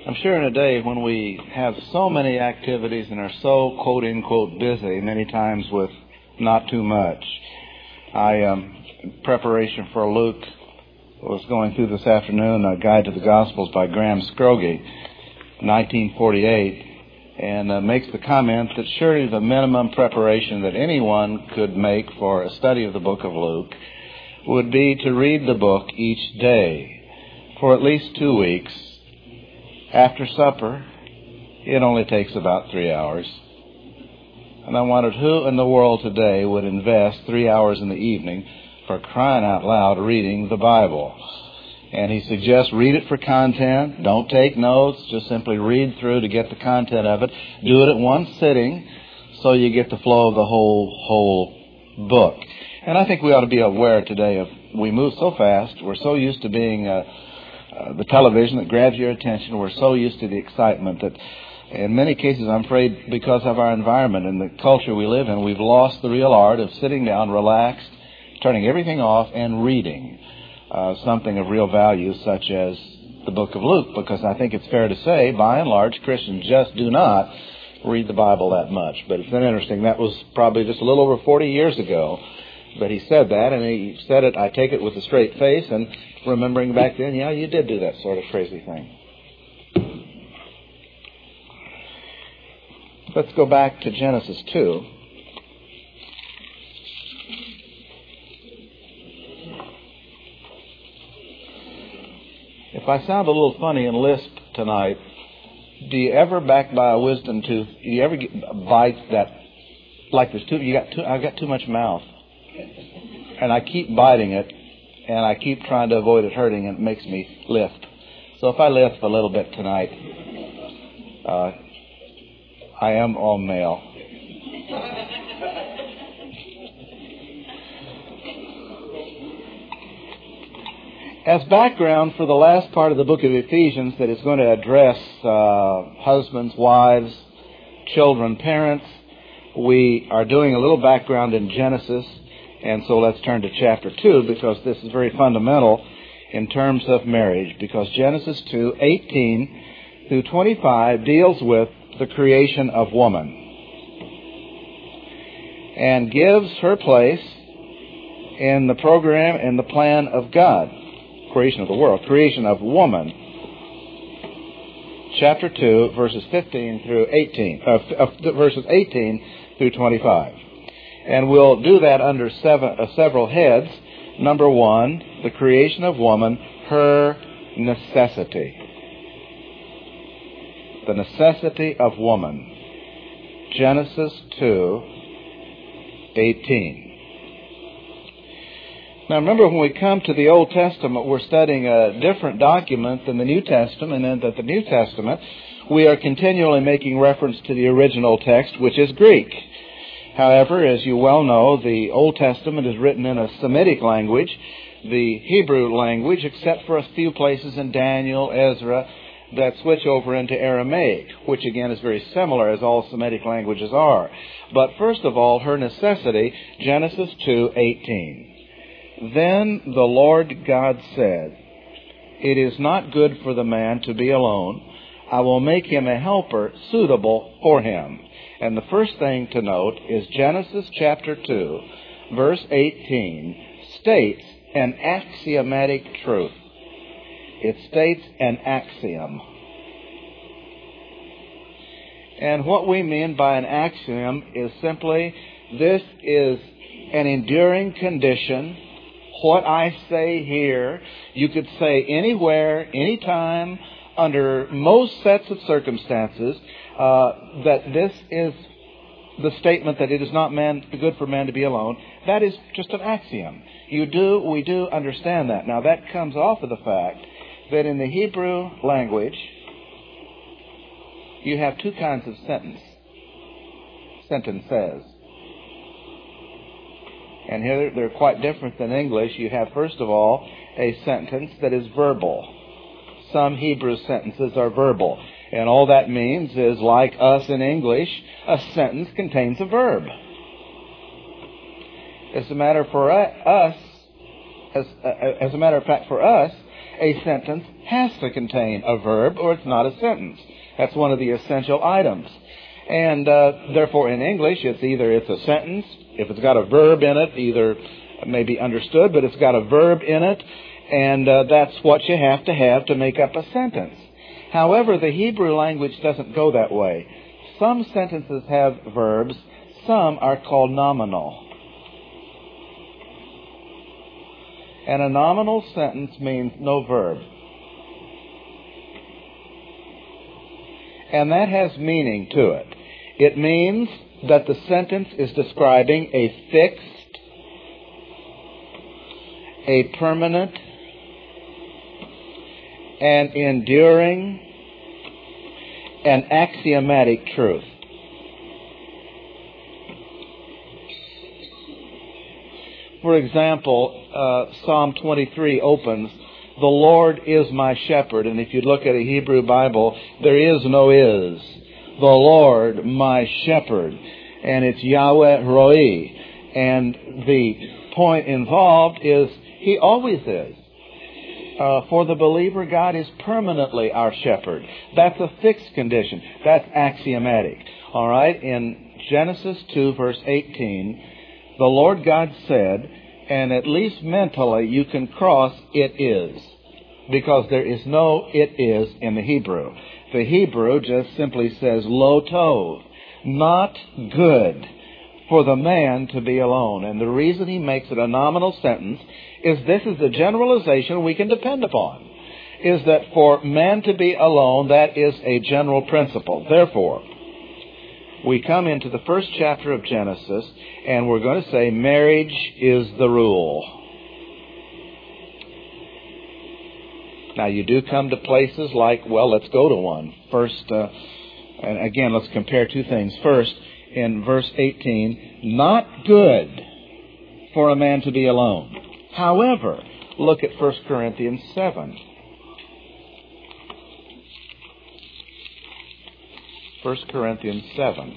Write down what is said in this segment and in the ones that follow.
I'm sure in a day when we have so many activities and are so quote-unquote busy, many times with not too much. In preparation for Luke, was going through this afternoon a Guide to the Gospels by Graham Scroggie, 1948, and makes the comment that surely the minimum preparation that anyone could make for a study of the book of Luke would be to read the book each day for at least 2 weeks. After supper, it only takes about 3 hours. And I wondered who in the world today would invest 3 hours in the evening for crying out loud reading the Bible. And he suggests read it for content. Don't take notes. Just simply read through to get the content of it. Do it at one sitting so you get the flow of the whole book. And I think we ought to be aware today of we move so fast. We're so used to being the television that grabs your attention. We're so used to the excitement that in many cases, I'm afraid, because of our environment and the culture we live in, we've lost the real art of sitting down, relaxed, turning everything off, and reading something of real value, such as the book of Luke, because I think it's fair to say, by and large, Christians just do not read the Bible that much. But it's been interesting. That was probably just a little over 40 years ago that he said that, and he said it, I take it with a straight face, and remembering back then, yeah, you did do that sort of crazy thing. Let's go back to Genesis 2. If I sound a little funny and lisp tonight, do you ever, back by a wisdom tooth, do you ever bite that, like there's I've got too much mouth, and I keep biting it, and I keep trying to avoid it hurting, and it makes me lisp. So if I lisp a little bit tonight, I am all male. As background for the last part of the book of Ephesians that is going to address husbands, wives, children, parents, we are doing a little background in Genesis, and so let's turn to chapter 2 because this is very fundamental in terms of marriage, because Genesis 2:18 through 25 deals with the creation of woman and gives her place in the program and the plan of God. Creation of the world, creation of woman. Chapter 2, verses 15 through 18, verses 18 through 25. And we'll do that under several heads. Number 1, the creation of woman, her necessity. The necessity of woman. Genesis 2:18. Now remember, when we come to the Old Testament, we're studying a different document than the New Testament, and that the New Testament, we are continually making reference to the original text, which is Greek. However, as you well know, the Old Testament is written in a Semitic language, the Hebrew language, except for a few places in Daniel, Ezra, that switch over into Aramaic, which again is very similar as all Semitic languages are. But first of all, her necessity, Genesis 2:18. Then the Lord God said, it is not good for the man to be alone. I will make him a helper suitable for him. And the first thing to note is Genesis chapter 2, verse 18, states an axiomatic truth. It states an axiom. And what we mean by an axiom is simply, this is an enduring condition. What I say here, you could say anywhere, anytime, under most sets of circumstances, that this is the statement that it is not good for man to be alone. That is just an axiom. We do understand that. Now that comes off of the fact that in the Hebrew language, you have two kinds of sentences. And here they're quite different than English. You have, first of all, a sentence that is verbal. Some Hebrew sentences are verbal. And all that means is, like us in English, a sentence contains a verb. As a matter of fact, for us, a sentence has to contain a verb or it's not a sentence. That's one of the essential items. And therefore in English, it's a sentence. If it's got a verb in it, either may be understood, but it's got a verb in it, and that's what you have to make up a sentence. However, the Hebrew language doesn't go that way. Some sentences have verbs, some are called nominal. And a nominal sentence means no verb. And that has meaning to it. It means that the sentence is describing a fixed, a permanent, an enduring, an axiomatic truth. For example, Psalm 23 opens, "The Lord is my shepherd." And if you look at a Hebrew Bible, there is no is. "The Lord, my shepherd." And it's Yahweh Roi. And the point involved is He always is. For the believer, God is permanently our shepherd. That's a fixed condition. That's axiomatic. All right? In Genesis 2, verse 18, the Lord God said, and at least mentally you can cross "it is," because there is no "it is" in the Hebrew. The Hebrew just simply says "lo tov," not good for the man to be alone. And the reason he makes it a nominal sentence is this is a generalization we can depend upon, is that for man to be alone, that is a general principle. Therefore, we come into the first chapter of Genesis, and we're going to say marriage is the rule. Now, you do come to places like, well, let's go to one. First, and again, let's compare two things. First, in verse 18, not good for a man to be alone. However, look at 1 Corinthians 7. 1 Corinthians 7.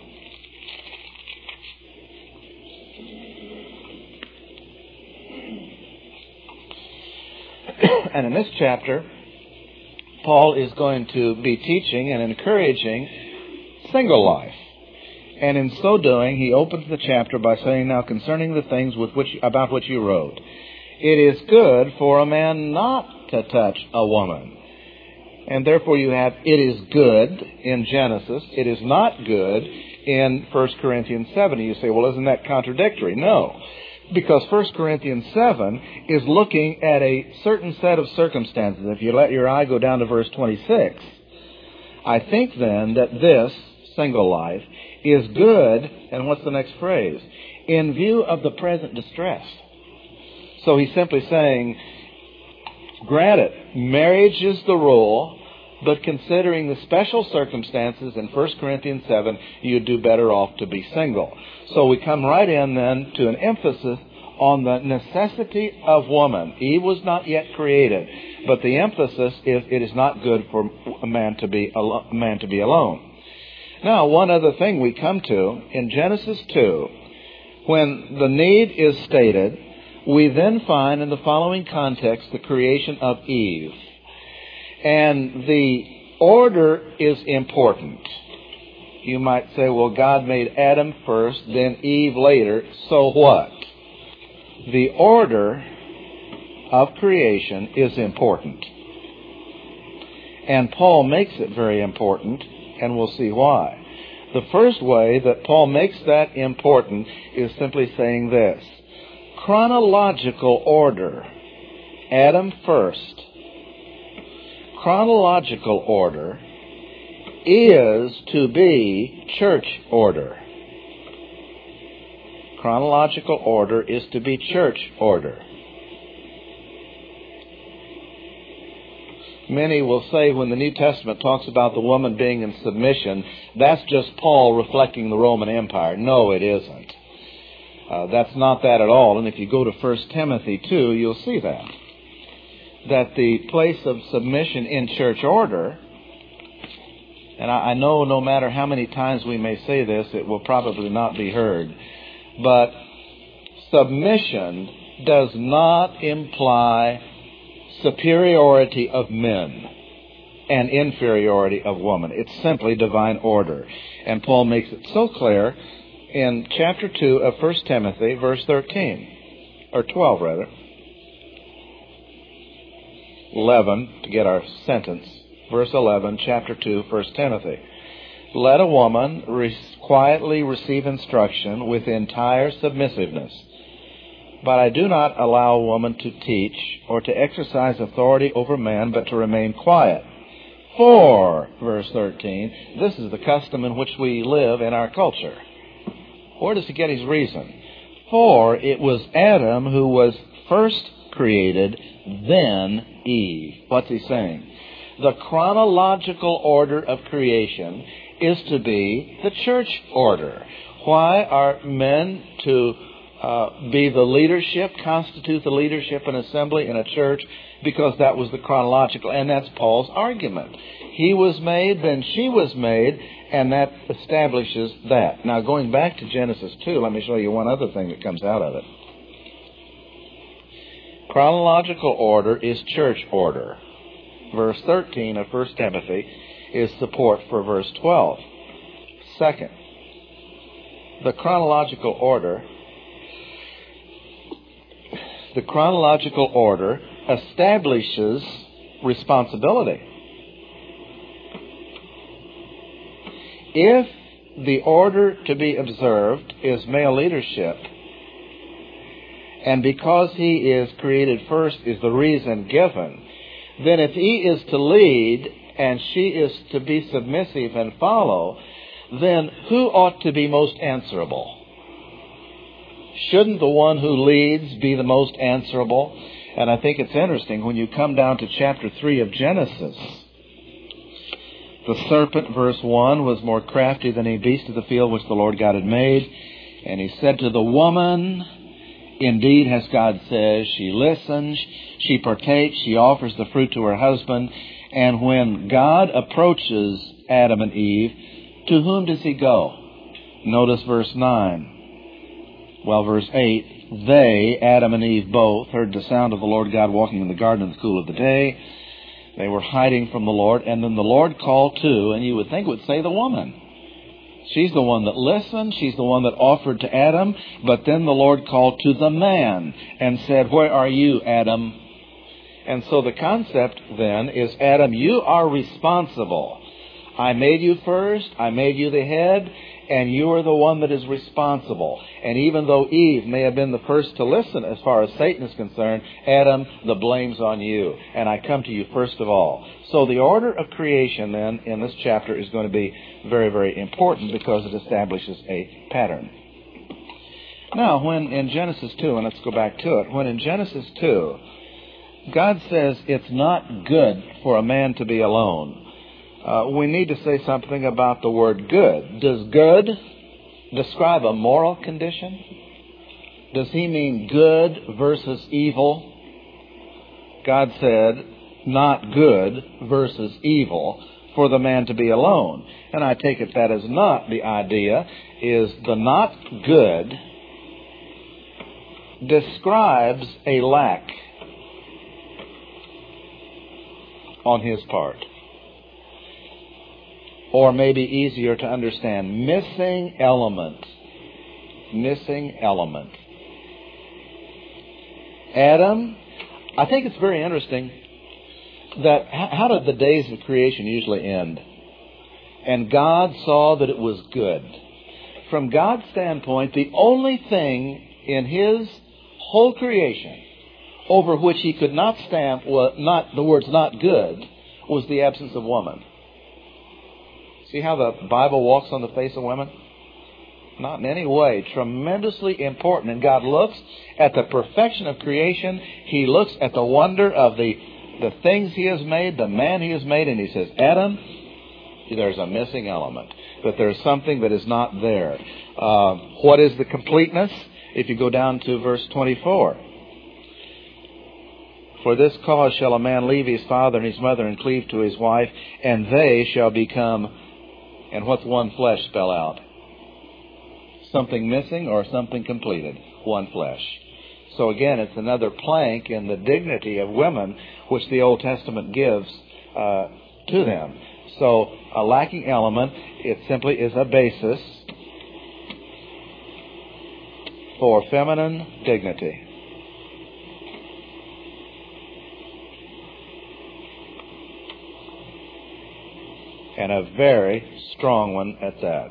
And in this chapter, Paul is going to be teaching and encouraging single life. And in so doing, he opens the chapter by saying, "Now concerning the things about which you wrote, it is good for a man not to touch a woman." And therefore you have "it is good" in Genesis. It is not good in 1 Corinthians 7. You say, well, isn't that contradictory? No. Because 1 Corinthians 7 is looking at a certain set of circumstances. If you let your eye go down to verse 26, I think then that this, single life, is good, and what's the next phrase? In view of the present distress. So he's simply saying, granted, marriage is the rule, but considering the special circumstances in 1 Corinthians 7, you'd do better off to be single. So we come right in then to an emphasis on the necessity of woman. Eve was not yet created, but the emphasis is it is not good for a man to be alone. Now, one other thing we come to in Genesis 2, when the need is stated, we then find in the following context the creation of Eve. And the order is important. You might say, well, God made Adam first, then Eve later, so what? The order of creation is important. And Paul makes it very important, and we'll see why. The first way that Paul makes that important is simply saying this. Chronological order. Adam first. Chronological order is to be church order. Chronological order is to be church order. Many will say when the New Testament talks about the woman being in submission, that's just Paul reflecting the Roman Empire. No, it isn't. That's not that at all. And if you go to 1 Timothy 2, you'll see that the place of submission in church order, and I know no matter how many times we may say this, it will probably not be heard, but submission does not imply superiority of men and inferiority of woman. It's simply divine order. And Paul makes it so clear in chapter 2 of 1 Timothy, verse 13, or 12 rather. 11, to get our sentence. Verse 11, chapter 2, 1 Timothy. Let a woman quietly receive instruction with entire submissiveness. But I do not allow a woman to teach or to exercise authority over man, but to remain quiet. For, verse 13, this is the custom in which we live in our culture. Where does he get his reason? For it was Adam who was first created, then Eve. What's he saying? The chronological order of creation is to be the church order. Why are men to be the leadership, constitute the leadership and assembly in a church? Because that was the chronological, and that's Paul's argument. He was made, then she was made, and that establishes that. Now, going back to Genesis 2, let me show you one other thing that comes out of it. Chronological order is church order. Verse 13 of 1 Timothy is support for verse 12. Second, the chronological order establishes responsibility. If the order to be observed is male leadership, and because he is created first is the reason given, then if he is to lead and she is to be submissive and follow, then who ought to be most answerable? Shouldn't the one who leads be the most answerable? And I think it's interesting when you come down to chapter 3 of Genesis. The serpent, verse 1, was more crafty than any beast of the field which the Lord God had made. And he said to the woman, indeed, as God says, she listens, she partakes, she offers the fruit to her husband. And when God approaches Adam and Eve, to whom does he go? Notice verse 9. Well, verse 8, they, Adam and Eve both, heard the sound of the Lord God walking in the garden in the cool of the day. They were hiding from the Lord, and then the Lord called to, and you would think it would say the woman. She's the one that listened, she's the one that offered to Adam, but then the Lord called to the man and said, where are you, Adam? And so the concept then is, Adam, you are responsible. I made you first, I made you the head, and you are the one that is responsible. And even though Eve may have been the first to listen as far as Satan is concerned, Adam, the blame's on you. And I come to you first of all. So the order of creation then in this chapter is going to be very, very important because it establishes a pattern. Now, when in Genesis 2, and let's go back to it, when in Genesis 2, God says it's not good for a man to be alone, we need to say something about the word good. Does good describe a moral condition? Does he mean good versus evil? God said, not good versus evil for the man to be alone. And I take it that is not the idea, is the not good describes a lack on his part. Or maybe easier to understand, missing element. Missing element. Adam, I think it's very interesting that how did the days of creation usually end? And God saw that it was good. From God's standpoint, the only thing in His whole creation over which He could not stamp the words not good was the absence of woman. See how the Bible walks on the face of women? Not in any way. Tremendously important. And God looks at the perfection of creation. He looks at the wonder of the things He has made, the man He has made, and He says, Adam, there's a missing element. That there's something that is not there. What is the completeness? If you go down to verse 24. For this cause shall a man leave his father and his mother and cleave to his wife, and they shall become... And what's one flesh spell out? Something missing or something completed? One flesh. So again, it's another plank in the dignity of women, which the Old Testament gives to them. So a lacking element, it simply is a basis for feminine dignity. And a very strong one at that.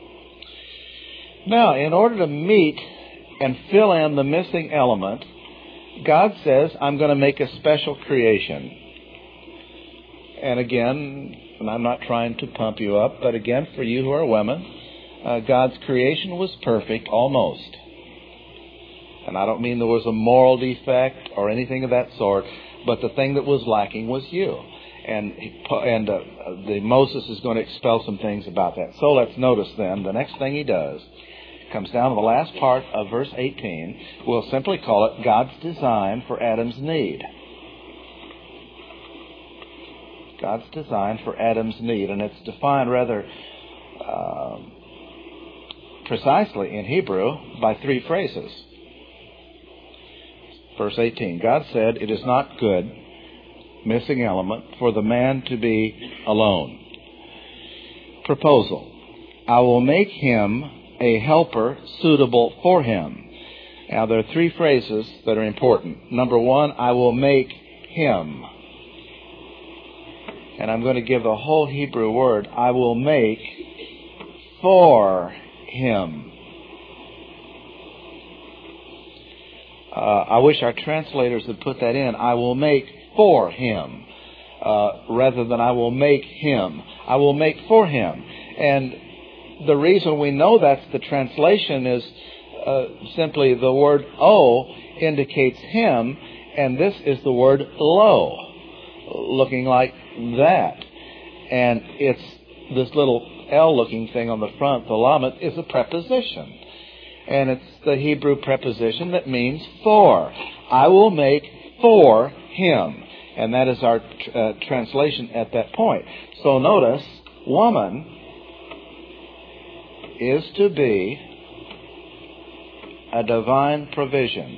Now, in order to meet and fill in the missing element, God says, I'm going to make a special creation. And again, and I'm not trying to pump you up, but again, for you who are women, God's creation was perfect, almost. And I don't mean there was a moral defect or anything of that sort, but the thing that was lacking was you. And Moses is going to expel some things about that. So let's notice then, the next thing he does comes down to the last part of verse 18. We'll simply call it God's design for Adam's need. God's design for Adam's need. And it's defined rather precisely in Hebrew by three phrases. Verse 18, God said, it is not good, missing element, for the man to be alone. Proposal, I will make him a helper suitable for him. Now, there are three phrases that are important. Number one, I will make him. And I'm going to give the whole Hebrew word, I will make for him. I wish our translators had put that in. I will make for him, rather than I will make him. I will make for him. And the reason we know that's the translation is simply the word O indicates him, and this is the word lo, looking like that. And it's this little L-looking thing on the front, the lamet, is a preposition. And it's the Hebrew preposition that means for. I will make for him. And that is our translation at that point. So notice, woman is to be a divine provision.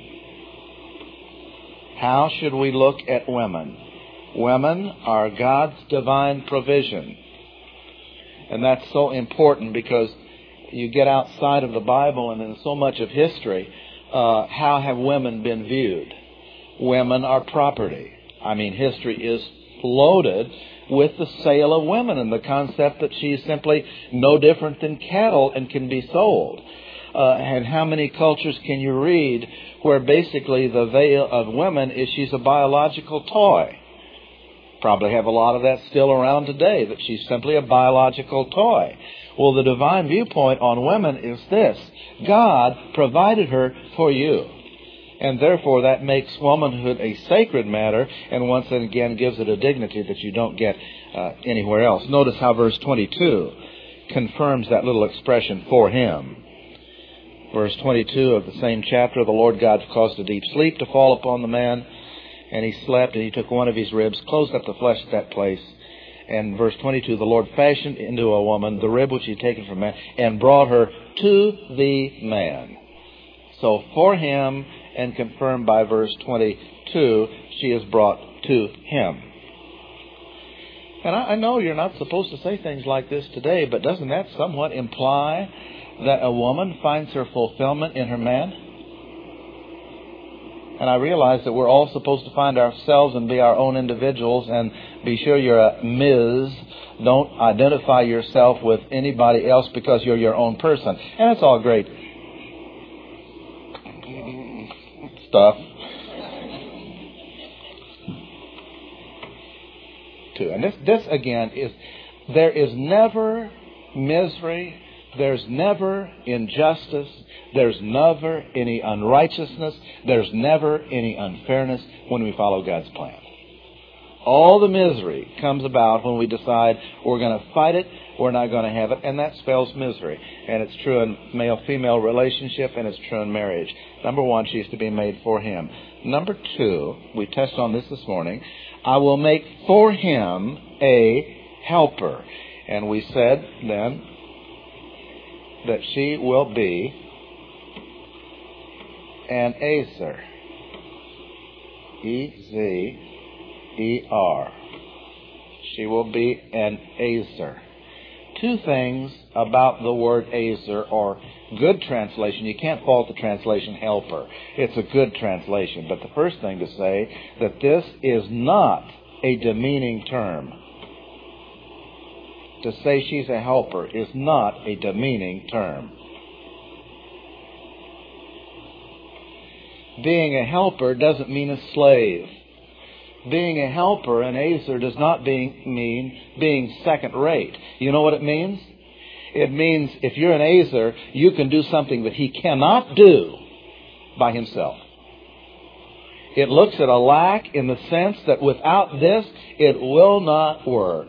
How should we look at women? Women are God's divine provision. And that's so important because you get outside of the Bible and in so much of history, how have women been viewed? Women are property. I mean, history is loaded with the sale of women and the concept that she's simply no different than cattle and can be sold. And how many cultures can you read where basically the veil of women is she's a biological toy? Probably have a lot of that still around today, that she's simply a biological toy. Well, the divine viewpoint on women is this. God provided her for you. And therefore, that makes womanhood a sacred matter, and once again gives it a dignity that you don't get anywhere else. Notice how verse 22 confirms that little expression, for him. Verse 22 of the same chapter, the Lord God caused a deep sleep to fall upon the man, and he slept, and he took one of his ribs, closed up the flesh at that place. And verse 22, the Lord fashioned into a woman the rib which he had taken from man, and brought her to the man. So for him, and confirmed by verse 22, she is brought to him. And I know you're not supposed to say things like this today, but doesn't that somewhat imply that a woman finds her fulfillment in her man? And I realize that we're all supposed to find ourselves and be our own individuals, and be sure you're a Ms. Don't identify yourself with anybody else because you're your own person. And it's all great stuff. Too. And this again is, there is never misery, there's never injustice, there's never any unrighteousness, there's never any unfairness when we follow God's plan. All the misery comes about when we decide we're going to fight it, we're not going to have it, and that spells misery. And it's true in male-female relationship, and it's true in marriage. Number one, she's to be made for him. Number two, we touched on this morning, I will make for him a helper. And we said then that she will be an Aser. E-Z-E-R. She will be an Ezer. Two things about the word Ezer, or good translation. You can't fault the translation helper. It's a good translation. But the first thing to say that this is not a demeaning term. To say she's a helper is not a demeaning term. Being a helper doesn't mean a slave. Being a helper, an Ezer, does not mean being second rate. You know what it means? It means if you're an Ezer, you can do something that he cannot do by himself. It looks at a lack in the sense that without this, it will not work.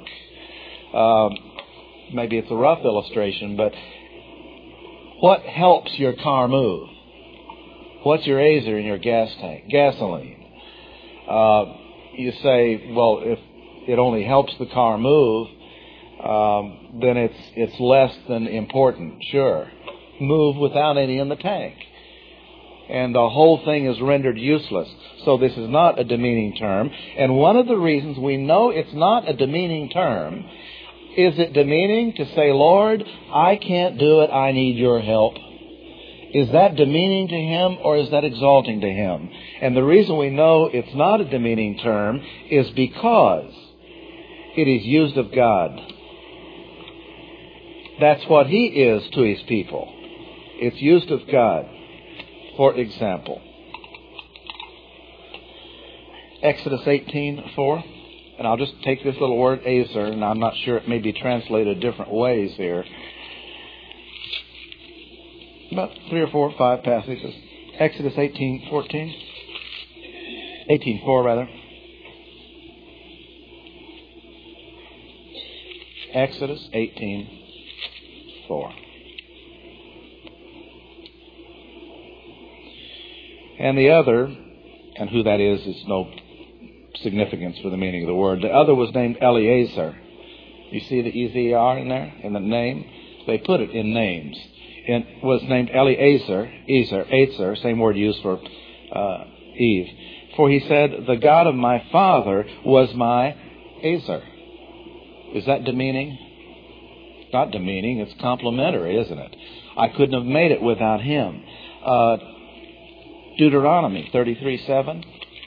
Maybe it's a rough illustration, but what helps your car move? What's your Ezer in your gas tank? Gasoline. You say, well, if it only helps the car move, then it's less than important. Sure. Move without any in the tank. And the whole thing is rendered useless. So this is not a demeaning term. And one of the reasons we know it's not a demeaning term, is it demeaning to say, Lord, I can't do it, I need your help? Is that demeaning to him, or is that exalting to him? And the reason we know it's not a demeaning term is because it is used of God. That's what he is to his people. It's used of God. For example, Exodus 18:4. And I'll just take this little word, Ezer, and I'm not sure it may be translated different ways here. About 3 or 4 or 5 passages. Exodus 18:14. 18:4 rather. Exodus 18:4. And the other, and who that is no significance for the meaning of the word. The other was named Eliezer. You see the E-Z-E-R in there, in the name? They put it in names. It was named Eliezer, Ezer, same word used for Eve. For he said, the God of my father was my Ezer. Is that demeaning? Not demeaning, it's complimentary, isn't it? I couldn't have made it without him. Deuteronomy 33:7.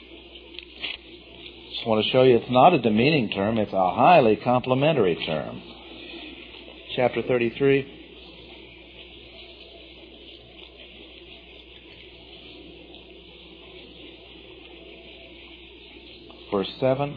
Just want to show you it's not a demeaning term, it's a highly complimentary term. Chapter 33. Verse 7.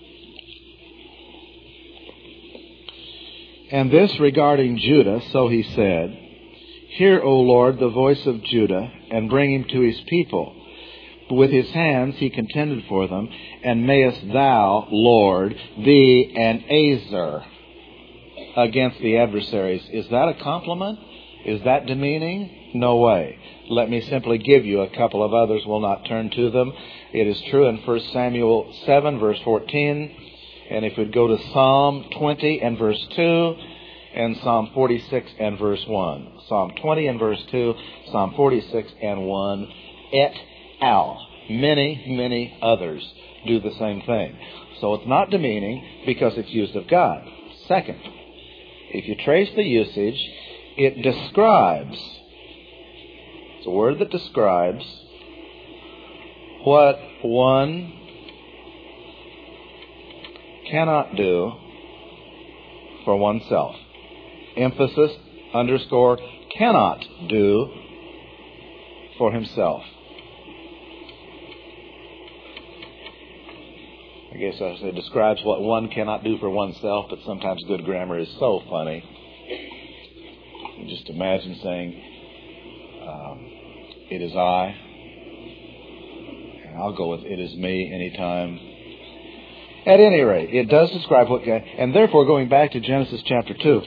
And this regarding Judah, so he said, hear, O Lord, the voice of Judah, and bring him to his people. With his hands he contended for them, and mayest thou, Lord, be an Ezer against the adversaries. Is that a compliment? Is that demeaning? No way. Let me simply give you a couple of others. We'll not turn to them. It is true in 1 Samuel 7, verse 14. And if we'd go to Psalm 20 and verse 2, and Psalm 46 and verse 1. Psalm 20 and verse 2, Psalm 46 and 1, et al. Many, many others do the same thing. So it's not demeaning because it's used of God. Second, if you trace the usage, it describes. It's a word that describes what one cannot do for oneself. Emphasis, underscore, cannot do for himself. I guess I say describes what one cannot do for oneself, but sometimes good grammar is so funny. You just imagine saying, it is I. And I'll go with it is me anytime. At any rate, it does describe what God, and therefore going back to Genesis chapter 2,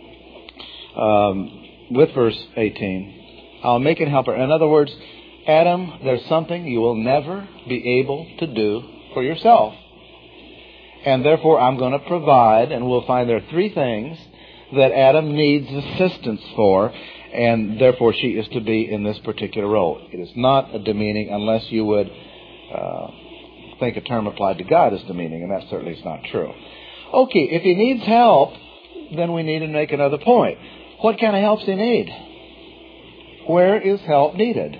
with verse 18, I'll make it helper. In other words, Adam, there's something you will never be able to do for yourself. And therefore I'm going to provide, and we'll find there are 3 things that Adam needs assistance for, and therefore she is to be in this particular role. It is not a demeaning unless you would think a term applied to God is demeaning, and that certainly is not true. Okay, if he needs help, then we need to make another point. What kind of help does he need? Where is help needed?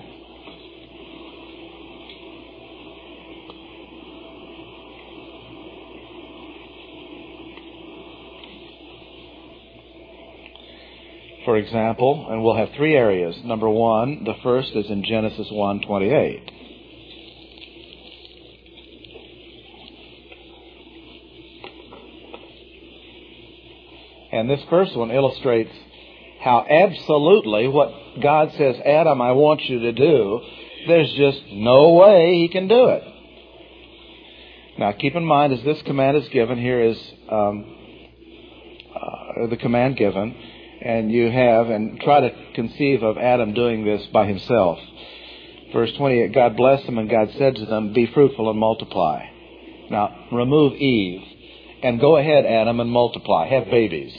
For example, and we'll have three areas. Number one, the first is in Genesis 1:28. And this first one illustrates how absolutely what God says, Adam, I want you to do, there's just no way he can do it. Now keep in mind, as this command is given, here is the command given, and you have, and try to conceive of Adam doing this by himself. Verse 28, God blessed them, and God said to them, be fruitful and multiply. Now, remove Eve, and go ahead, Adam, and multiply. Have babies.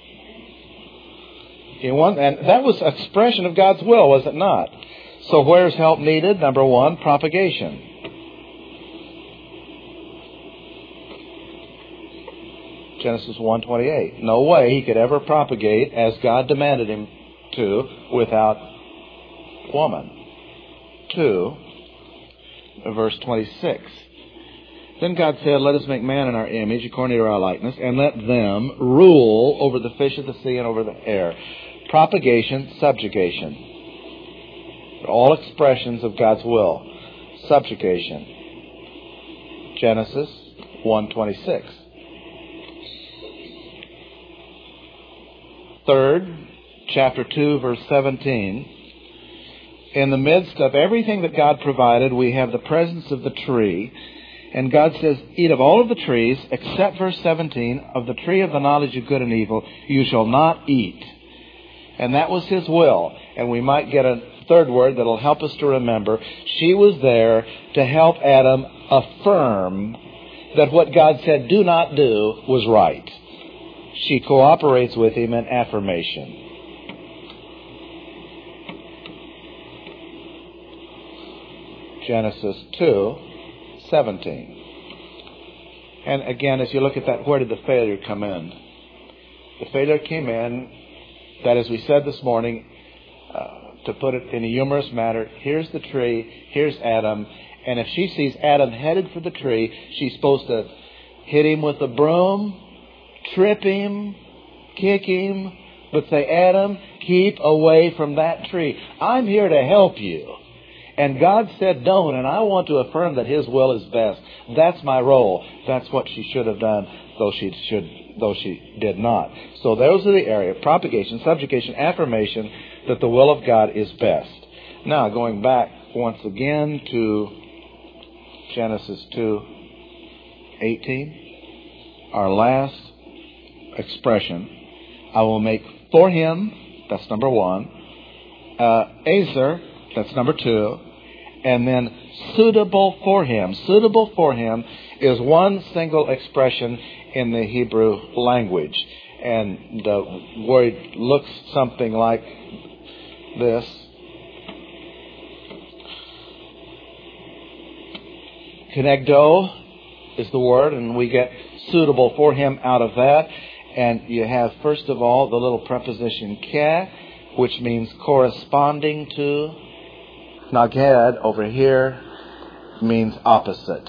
And that was an expression of God's will, was it not? So where's help needed? Number one, propagation. Genesis 1:28. No way he could ever propagate as God demanded him to without woman. 2, verse 26. Then God said, let us make man in our image, according to our likeness, and let them rule over the fish of the sea and over the air. Propagation, subjugation. All expressions of God's will. Subjugation. Genesis 1:26. Third, chapter 2, verse 17. In the midst of everything that God provided, we have the presence of the tree. And God says, eat of all of the trees, except verse 17, of the tree of the knowledge of good and evil, you shall not eat. And that was his will. And we might get a third word that will help us to remember. She was there to help Adam affirm that what God said do not do was right. She cooperates with him in affirmation. Genesis 2:17. And again, as you look at that, where did the failure come in? The failure came in that, as we said this morning, to put it in a humorous manner, here's the tree, here's Adam, and if she sees Adam headed for the tree, she's supposed to hit him with a broom, trip him, kick him, but say, Adam, keep away from that tree. I'm here to help you. And God said don't, and I want to affirm that his will is best. That's my role. That's what she should have done, though she did not. So those are the area: propagation, subjugation, affirmation that the will of God is best. Now, going back once again to Genesis 2:18, our last expression. I will make for him, that's number one, Azer, that's number two, and then suitable for him. Suitable for him is one single expression in the Hebrew language. And the word looks something like this. Kenegdo is the word, and we get suitable for him out of that. And you have, first of all, the little preposition ke, which means corresponding to. Naged over here means opposite.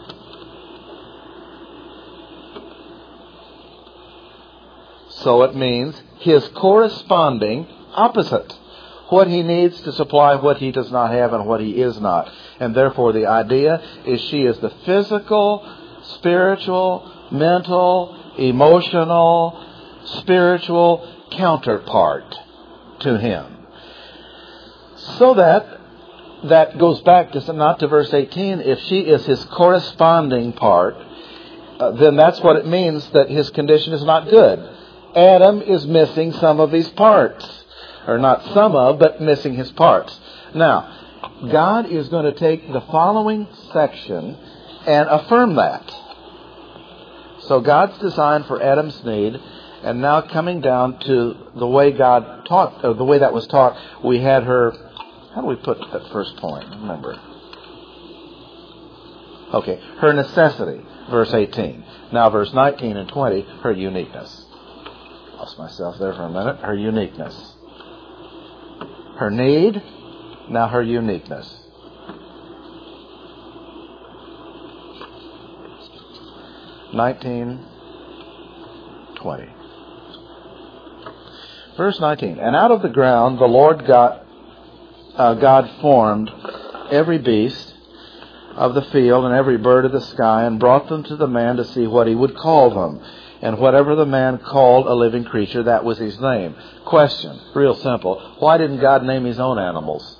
So it means his corresponding opposite. What he needs to supply what he does not have and what he is not. And therefore the idea is she is the physical, spiritual, mental, emotional, spiritual counterpart to him. So that goes back to not to verse 18. If she is his corresponding part, then that's what it means that his condition is not good. Adam is missing some of his parts. Or not some of, but missing his parts. Now, God is going to take the following section and affirm that. So God's design for Adam's need, and now coming down to the way God taught, or the way that was taught, we had her. How do we put that first point? Remember. Okay, her necessity, verse 18. Now, verse 19 and 20, her uniqueness. Lost myself there for a minute. Her uniqueness. Her need, now her uniqueness. (19, 20). Verse 19. And out of the ground the Lord God formed every beast of the field and every bird of the sky, and brought them to the man to see what he would call them. And whatever the man called a living creature, that was his name. Question, real simple. Why didn't God name his own animals?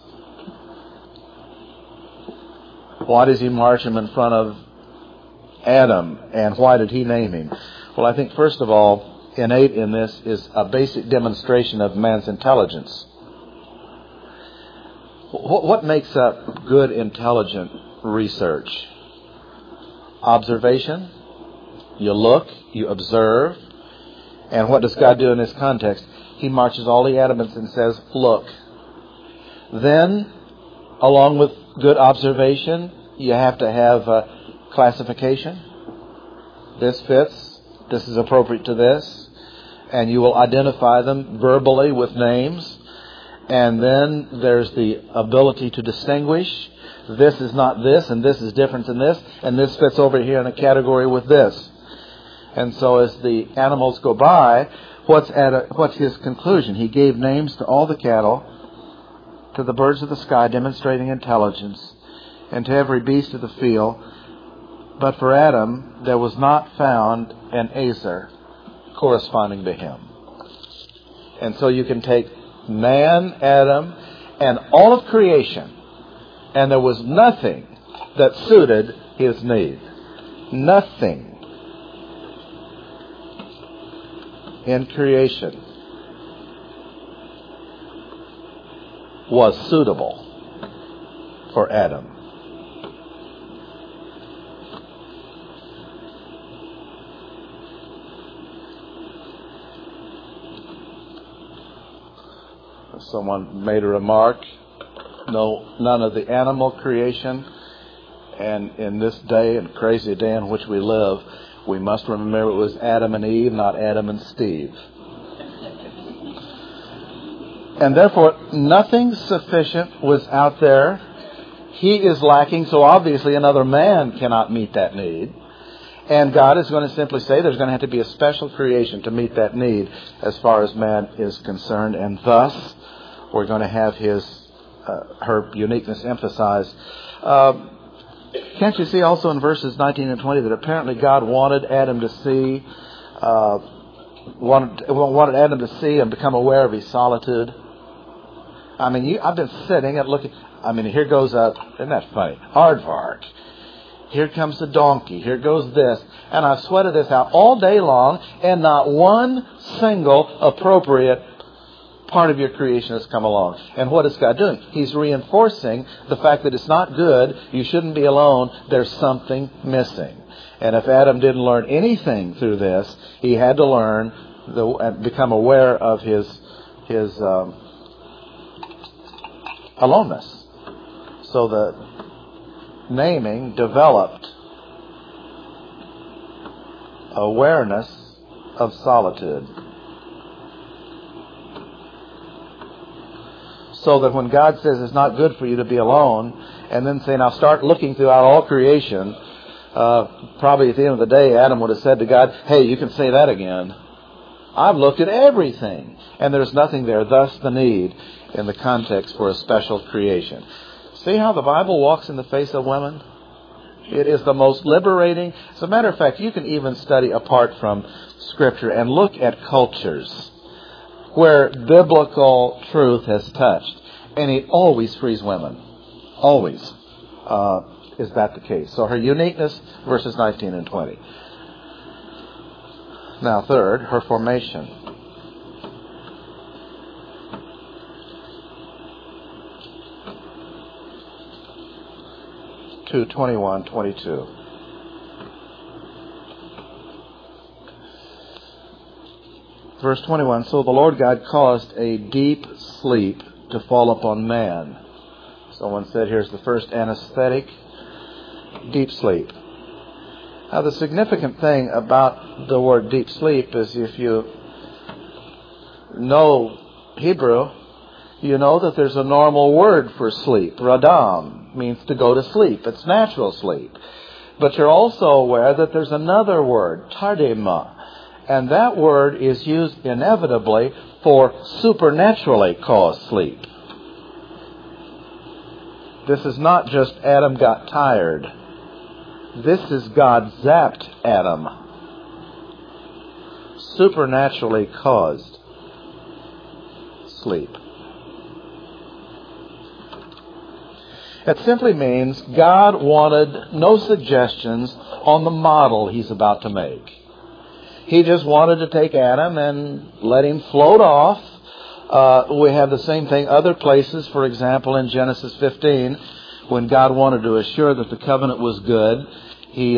Why does he march him in front of Adam, and why did he name him? Well, I think first of all, innate in this is a basic demonstration of man's intelligence. What makes up good, intelligent research? Observation. You look, you observe. And what does God do in this context? He marches all the elements and says, look. Then, along with good observation, you have to have classification. This fits. This is appropriate to this. And you will identify them verbally with names. And then there's the ability to distinguish. This is not this, and this is different than this, and this fits over here in a category with this. And so as the animals go by, what's his conclusion? He gave names to all the cattle, to the birds of the sky, demonstrating intelligence, and to every beast of the field. But for Adam, there was not found an Azer corresponding to him. And so you can take man, Adam, and all of creation, and there was nothing that suited his need. Nothing in creation was suitable for Adam. Someone made a remark, no, none of the animal creation, and in this day and crazy day in which we live, we must remember it was Adam and Eve, not Adam and Steve. And therefore, nothing sufficient was out there. He is lacking, so obviously another man cannot meet that need. And God is going to simply say there's going to have to be a special creation to meet that need as far as man is concerned. And thus, we're going to have her uniqueness emphasized. Can't you see also in verses 19 and 20 that apparently God wanted Adam to see, wanted Adam to see and become aware of his solitude? I mean, I've been sitting and looking. I mean, here goes isn't that funny? Aardvark. Here comes the donkey. Here goes this. And I've sweated this out all day long, and not one single appropriate part of your creation has come along. And what is God doing? He's reinforcing the fact that it's not good. You shouldn't be alone. There's something missing. And if Adam didn't learn anything through this, he had to learn and become aware of his aloneness. So the naming developed awareness of solitude. So that when God says it's not good for you to be alone, and then say, now start looking throughout all creation, probably at the end of the day, Adam would have said to God, hey, you can say that again. I've looked at everything, and there's nothing there. Thus the need in the context for a special creation. See how the Bible walks in the face of women? It is the most liberating. As a matter of fact, you can even study apart from Scripture and look at cultures where biblical truth has touched. And it always frees women. Always is that the case. So her uniqueness, verses 19 and 20. Now third, her formation. 2:21-22. Verse 21, so the Lord God caused a deep sleep to fall upon man. Someone said here's the first anesthetic. deep sleep. Now, the significant thing about the word deep sleep is if you know Hebrew, you know that there's a normal word for sleep. Radam means to go to sleep. It's natural sleep. But you're also aware that there's another word, tardema, and that word is used inevitably for supernaturally caused sleep. This is not just Adam got tired. This is God zapped Adam. Supernaturally caused sleep. It simply means God wanted no suggestions on the model He's about to make. He just wanted to take Adam and let him float off. We have the same thing other places. For example, in Genesis 15, when God wanted to assure that the covenant was good, He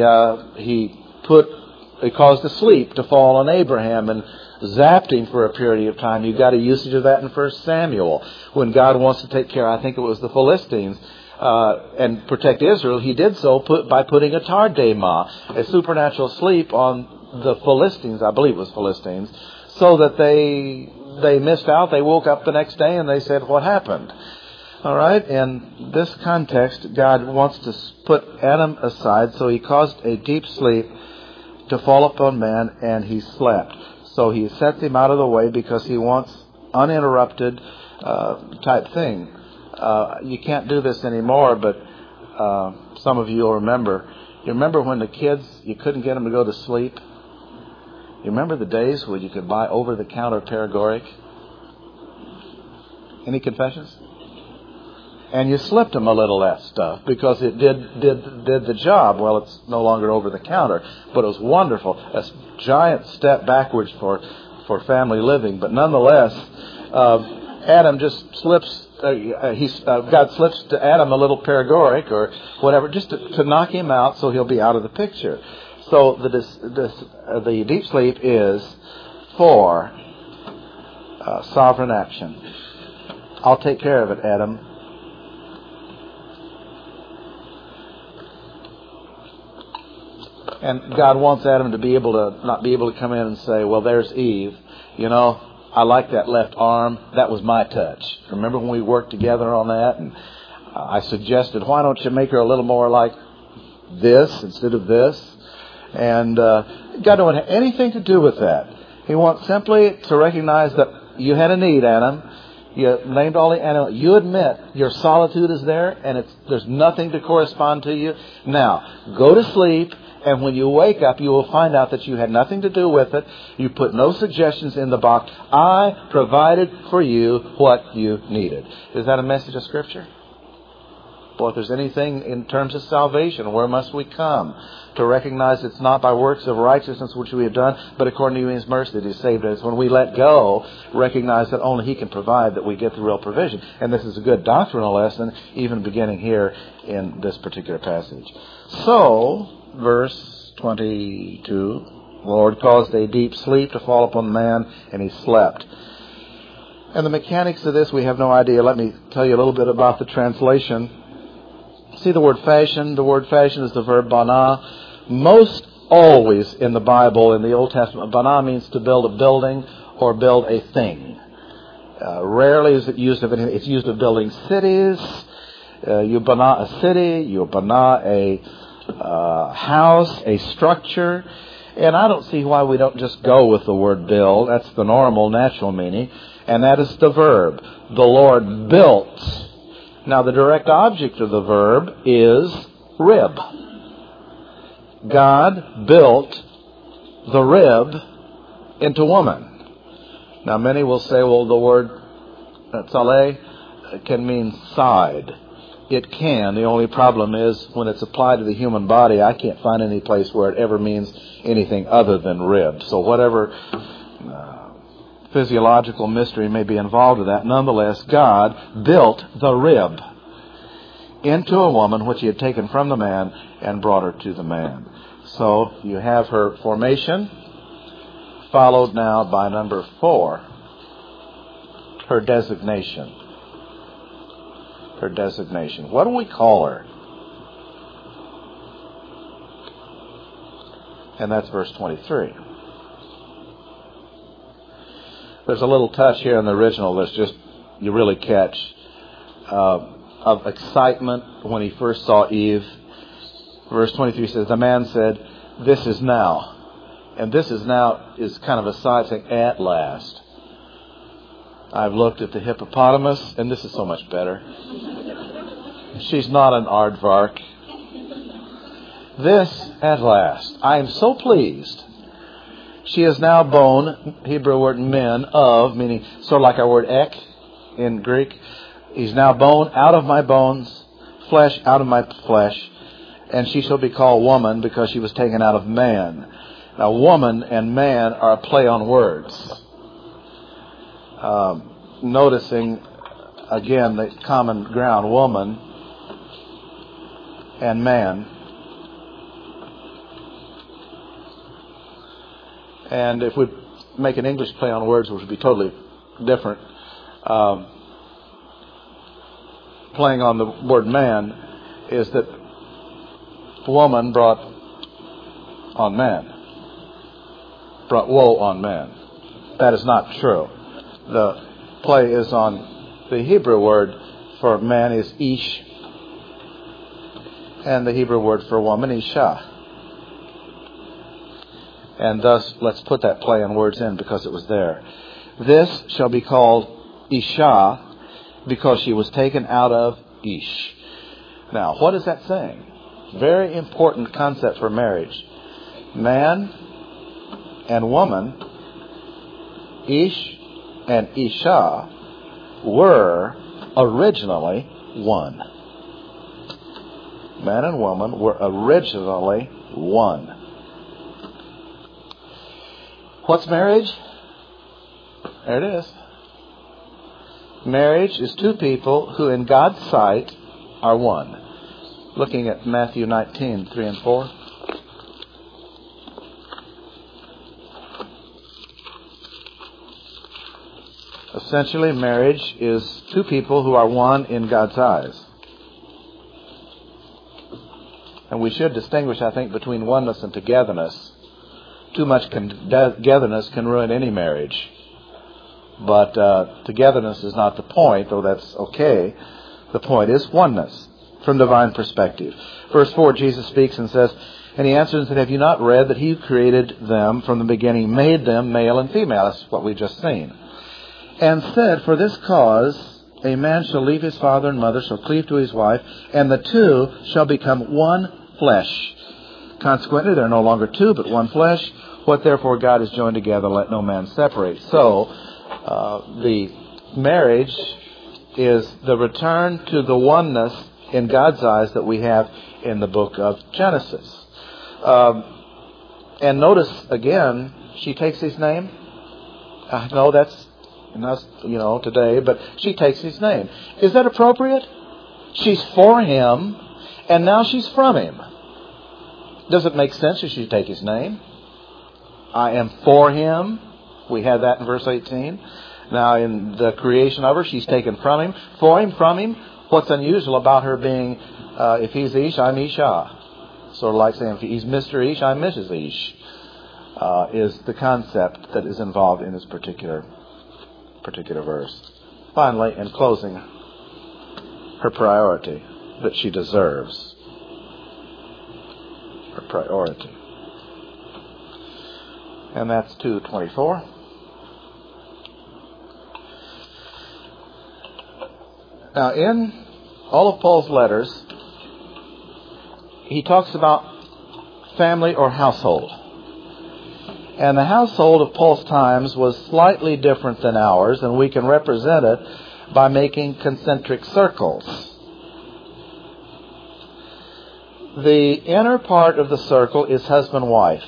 caused a sleep to fall on Abraham and zapped him for a period of time. You've got a usage of that in 1 Samuel. When God wants to take care, I think it was the Philistines, and protect Israel, He did so by putting a tardema, a supernatural sleep, on the Philistines, I believe it was Philistines, so that they missed out. They woke up the next day and they said, what happened? All right, in this context, God wants to put Adam aside, so He caused a deep sleep to fall upon man, and he slept. So He sets him out of the way because He wants uninterrupted type thing. You can't do this anymore, but some of you will remember. You remember when the kids, you couldn't get them to go to sleep? You remember the days when you could buy over-the-counter paregoric? Any confessions? And you slipped them a little of that stuff because it did the job. Well, it's no longer over-the-counter, but it was wonderful. A giant step backwards for family living, but nonetheless, Adam just slips. God slips to Adam a little paregoric or whatever, just to knock him out, so he'll be out of the picture. So the deep sleep is for sovereign action. I'll take care of it, Adam. And God wants Adam to be able to not be able to come in and say, well, there's Eve. You know, I like that left arm. That was my touch. Remember when we worked together on that? And I suggested, why don't you make her a little more like this instead of this? And God don't want anything to do with that. He wants simply to recognize that you had a need, Adam. You named all the animals. You admit your solitude is there, and there's nothing to correspond to you. Now, go to sleep. And when you wake up, you will find out that you had nothing to do with it. You put no suggestions in the box. I provided for you what you needed. Is that a message of Scripture? Boy, if there's anything in terms of salvation, where must we come? To recognize it's not by works of righteousness which we have done, but according to His mercy that He saved us. When we let go, recognize that only He can provide, that we get the real provision. And this is a good doctrinal lesson, even beginning here in this particular passage. So, verse 22, the Lord caused a deep sleep to fall upon the man, and he slept. And the mechanics of this, we have no idea. Let me tell you a little bit about the translation. See the word fashion? The word fashion is the verb bana. Most always in the Bible, in the Old Testament, bana means to build a building or build a thing. Rarely is it used of anything. It's used of building cities. You bana a city. You bana a house, a structure. And I don't see why we don't just go with the word build. That's the normal, natural meaning. And that is the verb. The Lord built. Now, the direct object of the verb is rib. God built the rib into woman. Now, many will say, well, the word tzaleh can mean side. It can. The only problem is when it's applied to the human body, I can't find any place where it ever means anything other than rib. So whatever physiological mystery may be involved with that, nonetheless, God built the rib into a woman which He had taken from the man and brought her to the man. So you have her formation, followed now by number 4, her designation. Her designation. What do we call her? And that's verse 23. There's a little touch here in the original that's just, you really catch, of excitement when he first saw Eve. Verse 23 says, the man said, this is now. And this is now is kind of a side saying, at last. I've looked at the hippopotamus, and this is so much better. She's not an aardvark. This, at last. I am so pleased. She is now bone, Hebrew word men, of, meaning sort of like our word ek in Greek. He's now bone out of my bones, flesh out of my flesh, and she shall be called woman because she was taken out of man. Now, woman and man are a play on words. Noticing, again, the common ground, woman and man. And if we make an English play on words, which would be totally different, playing on the word man, is that woman brought on man. Brought woe on man. That is not true. The play is on the Hebrew word for man is ish, and the Hebrew word for woman isha. And thus, let's put that play on words in because it was there. This shall be called isha because she was taken out of ish. Now, what is that saying? Very important concept for marriage. Man and woman, ish and isha, were originally one. Man and woman were originally one. What's marriage? There it is. Marriage is two people who in God's sight are one. Looking at Matthew 19, 3 and 4. Essentially, marriage is two people who are one in God's eyes. And we should distinguish, I think, between oneness and togetherness. Too much togetherness can ruin any marriage. But togetherness is not the point, though that's okay. The point is oneness from divine perspective. Verse 4, Jesus speaks and says, and he answered and said, have you not read that he who created them from the beginning made them male and female? That's what we've just seen. And said, for this cause a man shall leave his father and mother, shall cleave to his wife, and the two shall become one flesh. Consequently, they're no longer two, but one flesh. What therefore God has joined together, let no man separate. So, the marriage is the return to the oneness in God's eyes that we have in the book of Genesis. And notice, again, she takes his name. I know that's not, today, but she takes his name. Is that appropriate? She's for him, and now she's from him. Does it make sense that she take his name? I am for him. We have that in verse 18. Now, in the creation of her, she's taken from him, for him, from him. What's unusual about her being, if he's Ish, I'm Isha. Sort of like saying, if he's Mr. Ish, I'm Mrs. Ish, is the concept that is involved in this particular verse. Finally, in closing, her priority that she deserves. Her priority. And that's 2:24. Now, in all of Paul's letters, he talks about family or household. And the household of Paul's times was slightly different than ours, and we can represent it by making concentric circles. The inner part of the circle is husband-wife.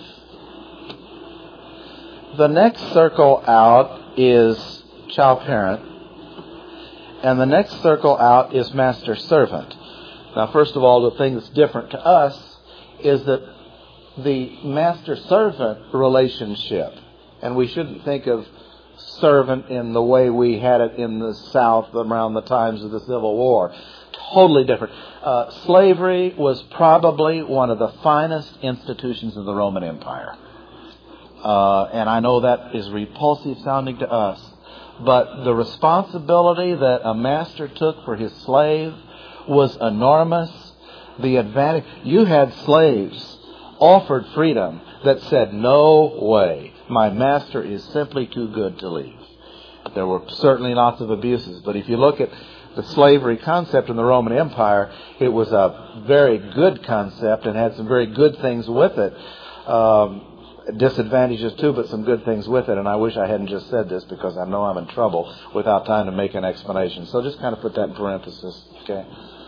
The next circle out is child-parent. And the next circle out is master-servant. Now, first of all, the thing that's different to us is that the master-servant relationship, and we shouldn't think of servant in the way we had it in the South around the times of the Civil War. totally different. Slavery was probably one of the finest institutions of the Roman Empire. And I know that is repulsive sounding to us. But the responsibility that a master took for his slave was enormous. The advantage, you had slaves offered freedom that said, no way, my master is simply too good to leave. There were certainly lots of abuses, but if you look at the slavery concept in the Roman Empire, it was a very good concept and had some very good things with it. Disadvantages too, but some good things with it. And I wish I hadn't just said this because I know I'm in trouble without time to make an explanation. So just kind of put that in parenthesis. Okay.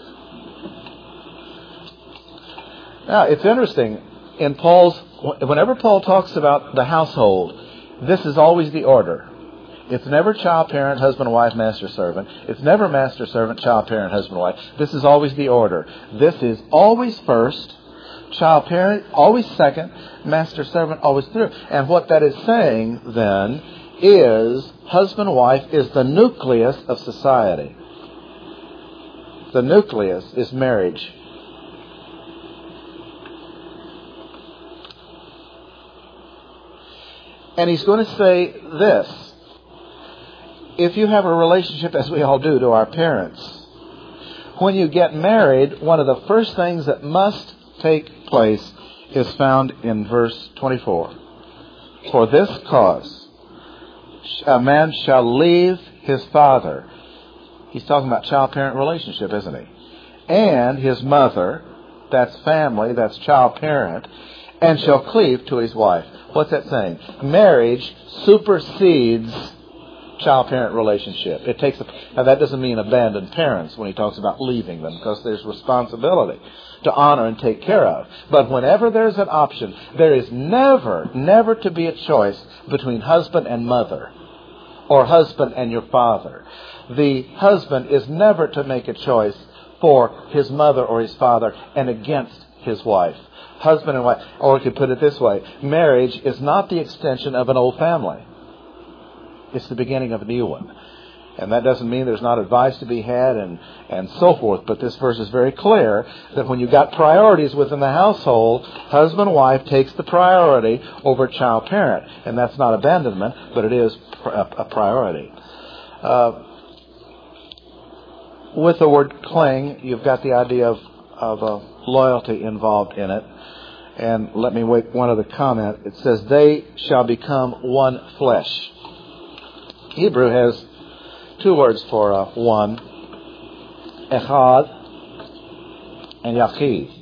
Now, it's interesting. Whenever Paul talks about the household, this is always the order. It's never child, parent, husband, wife, master, servant. It's never master, servant, child, parent, husband, wife. This is always the order. This is always first, child, parent, always second, master, servant, always third. And what that is saying, then, is husband, wife is the nucleus of society. The nucleus is marriage. And he's going to say this. If you have a relationship, as we all do, to our parents, when you get married, one of the first things that must take place is found in verse 24. For this cause, a man shall leave his father. He's talking about child-parent relationship, isn't he? And his mother, that's family, that's child-parent, and shall cleave to his wife. What's that saying? Marriage supersedes child-parent relationship. Now that doesn't mean abandon parents when he talks about leaving them, because there's responsibility to honor and take care of. But whenever there's an option, there is never to be a choice between husband and mother, or husband and your father. The husband is never to make a choice for his mother or his father and against his wife. Husband and wife, or we could put it this way, marriage is not the extension of an old family. It's the beginning of a new one. And that doesn't mean there's not advice to be had and so forth. But this verse is very clear that when you've got priorities within the household, husband-wife takes the priority over child-parent. And that's not abandonment, but it is a priority. With the word cling, you've got the idea of loyalty involved in it. And let me make one other comment. It says, they shall become one flesh. Hebrew has two words for one, echad and yachid.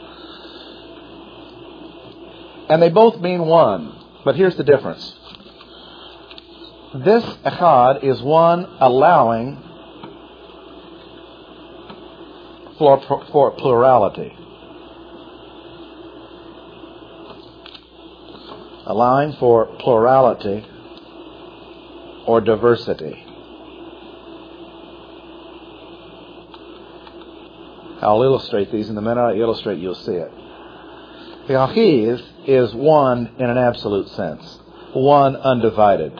And they both mean one, but here's the difference. This echad is one allowing for plurality. Allowing for plurality or diversity. I'll illustrate these, and the minute I illustrate, you'll see it. Yachid is one in an absolute sense, one undivided.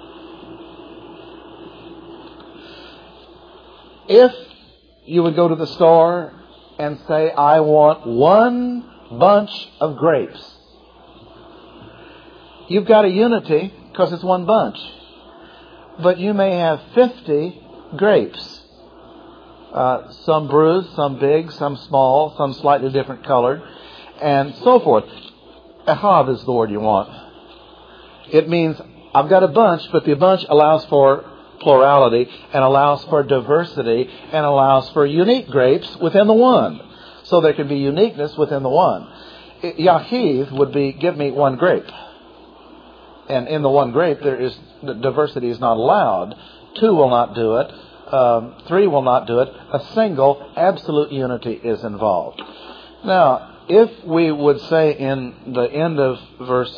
If you would go to the store and say, I want one bunch of grapes, you've got a unity because it's one bunch. But you may have 50 grapes. Some bruised, some big, some small, some slightly different colored, and so forth. Echad is the word you want. It means I've got a bunch, but the bunch allows for plurality and allows for diversity and allows for unique grapes within the one. So there can be uniqueness within the one. Yachid would be, give me one grape. And in the one grape, diversity is not allowed. Two will not do it. Three will not do it. A single, absolute unity is involved. Now, if we would say in the end of verse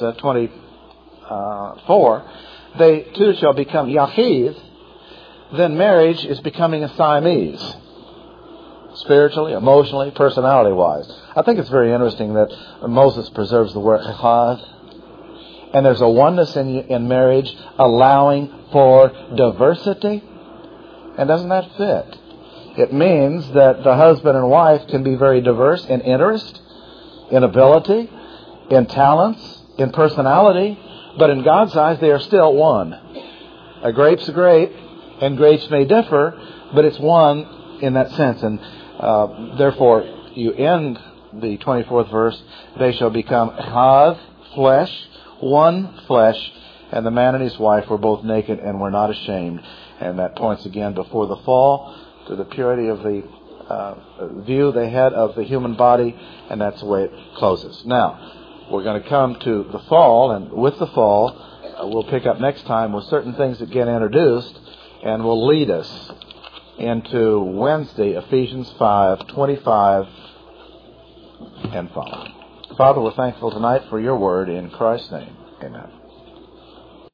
24, they too shall become yachid, then marriage is becoming a Siamese. Spiritually, emotionally, personality-wise. I think it's very interesting that Moses preserves the word echad. And there's a oneness in marriage allowing for diversity. And doesn't that fit? It means that the husband and wife can be very diverse in interest, in ability, in talents, in personality, but in God's eyes they are still one. A grape's a grape, and grapes may differ, but it's one in that sense. And therefore, you end the 24th verse, they shall become echad, flesh, one flesh, and the man and his wife were both naked and were not ashamed. And that points again before the fall to the purity of the view they had of the human body, and that's the way it closes. Now, we're going to come to the fall, and with the fall, we'll pick up next time with certain things that get introduced, and will lead us into Wednesday, Ephesians 5:25 and following. Father, we're thankful tonight for your word in Christ's name. Amen.